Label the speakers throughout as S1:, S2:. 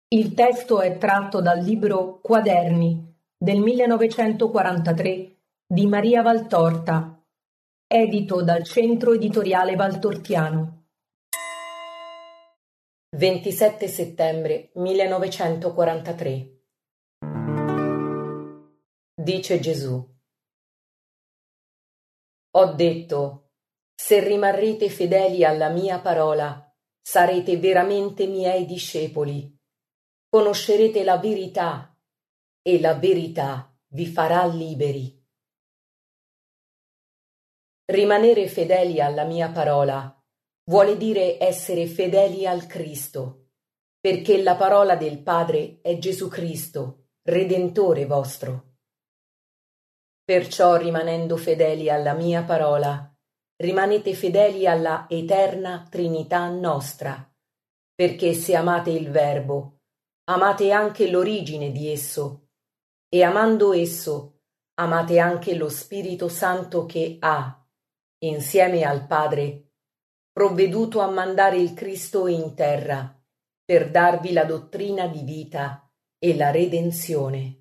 S1: Il testo è tratto dal libro Quaderni del 1943 di Maria Valtorta, edito dal Centro Editoriale Valtortiano.
S2: 27 settembre 1943. Dice Gesù: Ho detto, se rimarrete fedeli alla mia parola, sarete veramente miei discepoli. Conoscerete la verità e la verità vi farà liberi. Rimanere fedeli alla mia parola vuole dire essere fedeli al Cristo, perché la parola del Padre è Gesù Cristo, Redentore vostro. Perciò, rimanendo fedeli alla mia parola, rimanete fedeli alla eterna Trinità nostra, perché se amate il Verbo, amate anche l'origine di esso, e amando esso, amate anche lo Spirito Santo che ha, insieme al Padre, provveduto a mandare il Cristo in terra per darvi la dottrina di vita e la redenzione.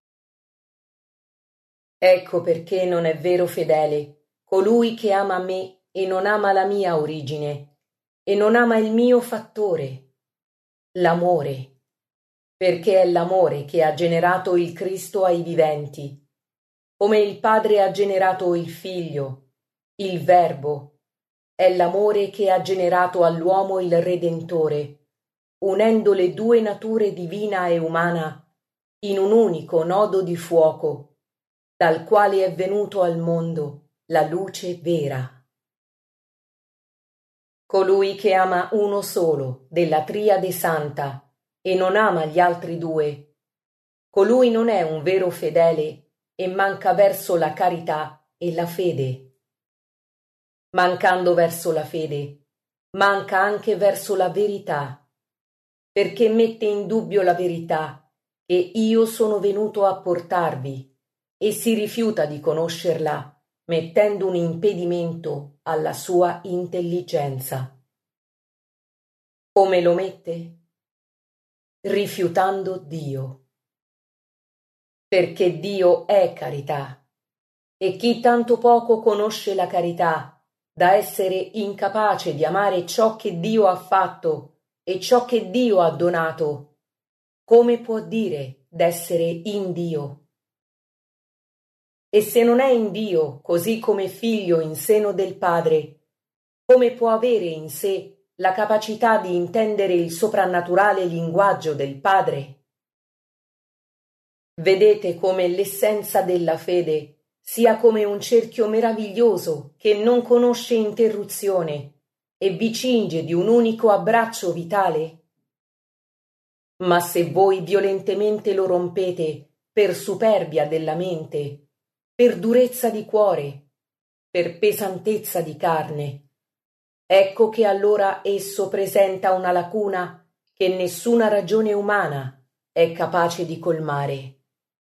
S2: Ecco perché non è vero fedele colui che ama me e non ama la mia origine e non ama il mio fattore, l'amore, perché è l'amore che ha generato il Cristo ai viventi, come il Padre ha generato il Figlio, il Verbo, è l'amore che ha generato all'uomo il Redentore, unendo le due nature divina e umana in un unico nodo di fuoco, dal quale è venuto al mondo la luce vera. Colui che ama uno solo della Triade Santa e non ama gli altri due, colui non è un vero fedele e manca verso la carità e la fede. Mancando verso la fede, manca anche verso la verità, perché mette in dubbio la verità che io sono venuto a portarvi e si rifiuta di conoscerla, mettendo un impedimento alla sua intelligenza. Come lo mette? Rifiutando Dio. Perché Dio è carità, e chi tanto poco conosce la carità, da essere incapace di amare ciò che Dio ha fatto e ciò che Dio ha donato, come può dire d'essere in Dio? E se non è in Dio, così come figlio in seno del Padre, come può avere in sé la capacità di intendere il soprannaturale linguaggio del Padre? Vedete come l'essenza della fede sia come un cerchio meraviglioso che non conosce interruzione e vi cinge di un unico abbraccio vitale? Ma se voi violentemente lo rompete per superbia della mente, per durezza di cuore, per pesantezza di carne, ecco che allora esso presenta una lacuna che nessuna ragione umana è capace di colmare.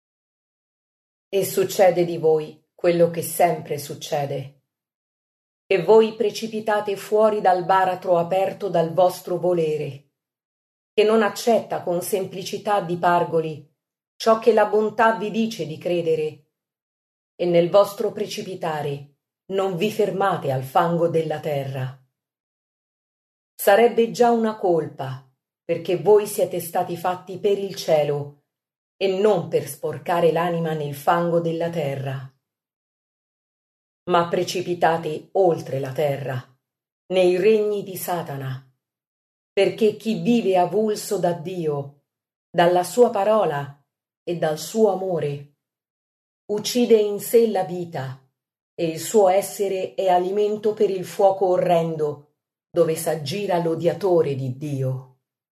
S2: E succede di voi quello che sempre succede, che voi precipitate fuori dal baratro aperto dal vostro volere, che non accetta con semplicità di pargoli ciò che la bontà vi dice di credere, e nel vostro precipitare non vi fermate al fango della terra. Sarebbe già una colpa, perché voi siete stati fatti per il cielo e non per sporcare l'anima nel fango della terra. Ma precipitate oltre la terra, nei regni di Satana, perché chi vive avulso da Dio, dalla sua parola e dal suo amore, uccide in sé la vita, e il suo essere è alimento per il fuoco orrendo, dove s'aggira l'odiatore di Dio.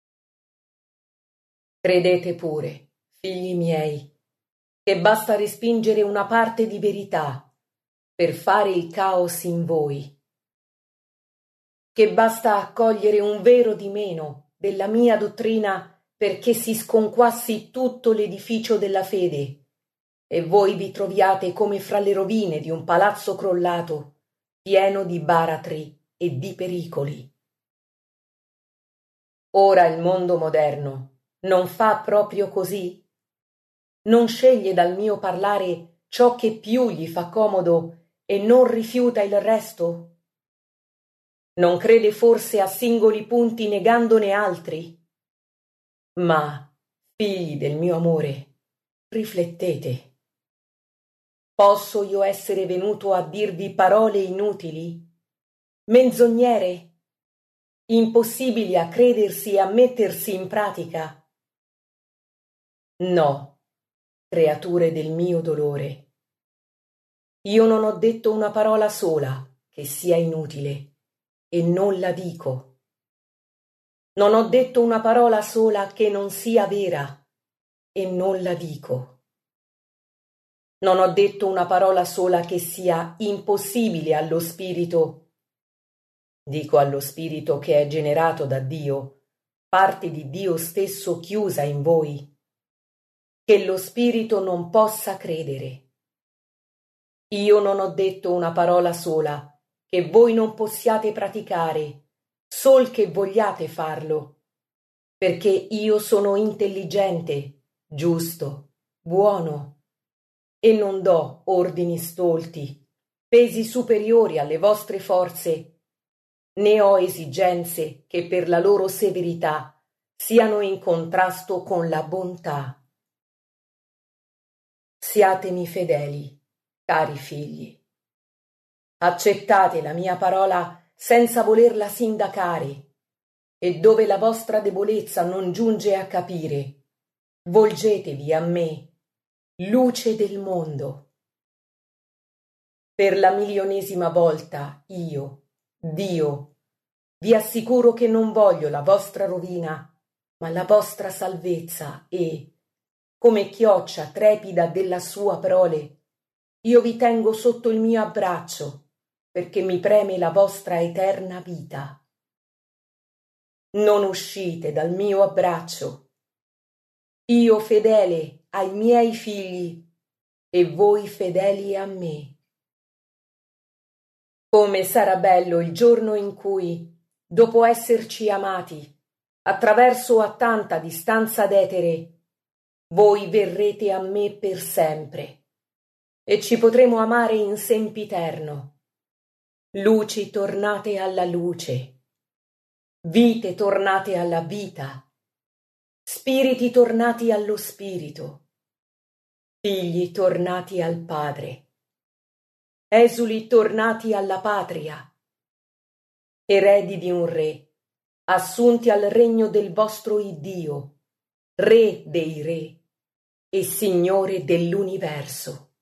S2: Credete pure, figli miei, che basta respingere una parte di verità per fare il caos in voi, che basta accogliere un vero di meno della mia dottrina perché si sconquassi tutto l'edificio della fede, e voi vi troviate come fra le rovine di un palazzo crollato, pieno di baratri e di pericoli. Ora il mondo moderno Non fa proprio così? Non sceglie dal mio parlare ciò che più gli fa comodo e non rifiuta il resto? Non crede forse a singoli punti negandone altri? Ma, figli del mio amore, riflettete. Posso io essere venuto a dirvi parole inutili? Menzognere? Impossibili a credersi e a mettersi in pratica? No, creature del mio dolore. Io non ho detto una parola sola che sia inutile, e non la dico. Non ho detto una parola sola che non sia vera, e non la dico. Non ho detto una parola sola che sia impossibile allo spirito. Dico allo spirito che è generato da Dio, parte di Dio stesso chiusa in voi, che lo spirito non possa credere. Io non ho detto una parola sola che voi non possiate praticare, sol che vogliate farlo, perché io sono intelligente, giusto, buono, e non do ordini stolti, pesi superiori alle vostre forze, né ho esigenze che per la loro severità siano in contrasto con la bontà. Siatemi fedeli, cari figli. Accettate la mia parola senza volerla sindacare, e dove la vostra debolezza non giunge a capire, volgetevi a me, luce del mondo. Per la milionesima volta io, Dio, vi assicuro che non voglio la vostra rovina, ma la vostra salvezza e, come chioccia trepida della sua prole, io vi tengo sotto il mio abbraccio, perché mi preme la vostra eterna vita. Non uscite dal mio abbraccio. Io fedele ai miei figli e voi fedeli a me. Come sarà bello il giorno in cui, dopo esserci amati, attraverso a tanta distanza d'etere, voi verrete a me per sempre e ci potremo amare in sempiterno. Luci tornate alla luce, vite tornate alla vita, spiriti tornati allo spirito, figli tornati al Padre, esuli tornati alla patria, eredi di un re, assunti al regno del vostro Iddio, Re dei re e Signore dell'universo.